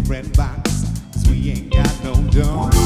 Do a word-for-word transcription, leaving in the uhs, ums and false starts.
red box, 'cause we ain't got no dough.